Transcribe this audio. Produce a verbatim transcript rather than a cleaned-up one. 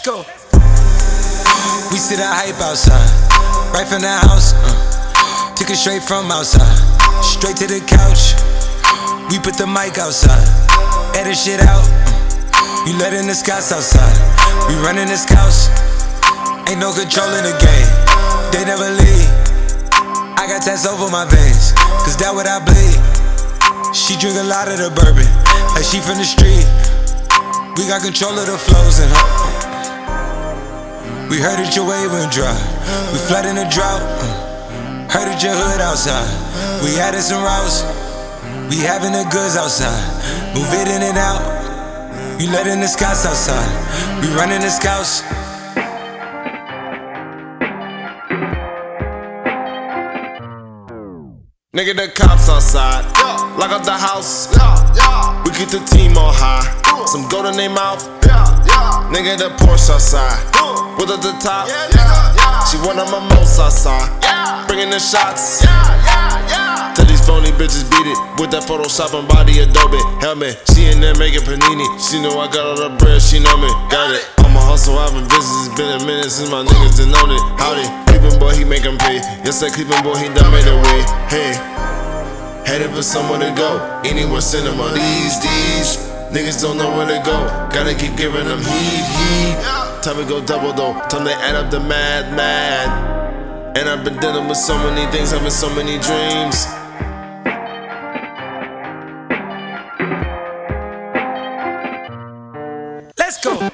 go. We see the hype outside, right from the house. Uh, took it straight from outside, straight to the couch. We put the mic outside, edit shit out. Uh, you letting the scouts outside. We running the scouts. Ain't no control in the game. They never leave. I got tats over my veins, cause that what I bleed. She drink a lot of the bourbon, like she from the street. We got control of the flows in her. We heard that your wave went dry. We flooding the drought. Heard that your hood outside. We added some routes. We having the goods outside. Move it in and out. You letting the scouts outside. We running the scouts. Nigga, the cops outside, lock up the house. We keep the team on high, some gold in their mouth. Nigga, the Porsche outside, with at the top. She one of my most outside, bringing the shots. Tell these phony bitches beat it with that Photoshop and body Adobe. Helmet, she in there making panini. She know I got all the bread, she know me, got it. I'm a hustle, I've been busy, it's been a minute since my niggas done known it. Howdy, Cleveland boy, he make 'em pay. Yes, that Cleveland boy, he done made a way. Hey, headed for somewhere to go, anywhere cinema. These, these niggas don't know where to go. Gotta keep giving them heat, heat. Time to go double though, time to add up the mad, mad. And I've been dealing with so many things, having so many dreams. Let's go.